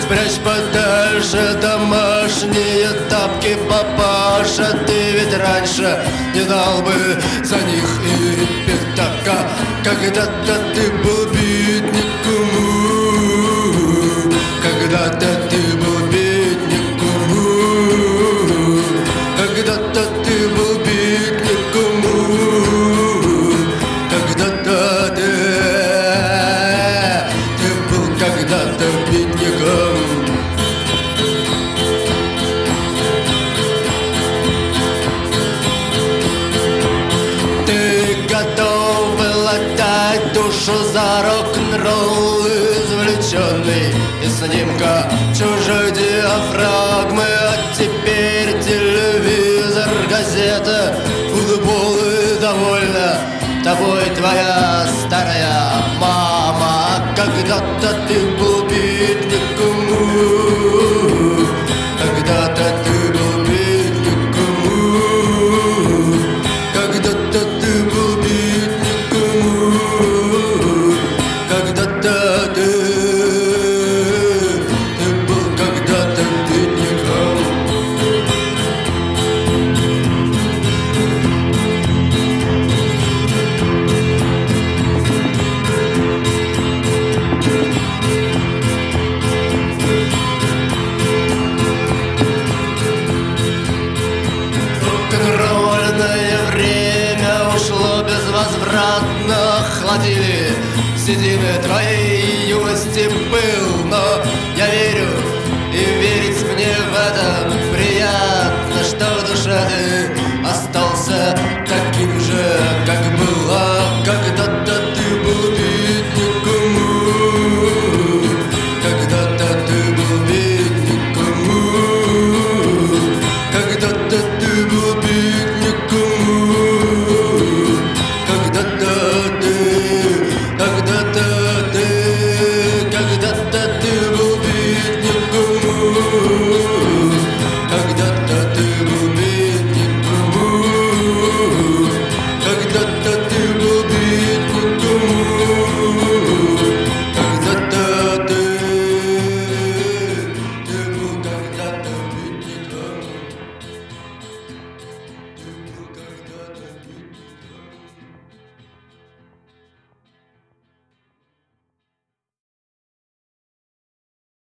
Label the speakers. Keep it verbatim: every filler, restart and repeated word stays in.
Speaker 1: Спрячь подальше домашние тапки, папаша. Ты ведь раньше не дал бы за них и пятака. Когда-то ты был бедняком, когда-то ты был бедняком, когда-то ты был бедняком, когда-то ты, ты был когда-то бедняком. Ты готов был отдать душу за рок-н-ролл, извлеченный из снимка чужой диафрагмы. А теперь телевизор, газета, футбол и довольна тобой твоя старая мама. Когда-то ты был бедняком, когда-то ты был бедняком, когда-то ты был бедняком, когда-то ты, ты был когда-то бедняком. Рок-н-ролльное время ушло безвозвратно. Охладили седины твоей юности пыл. Но я верю, и верить мне в это приятно, что в душе ты остался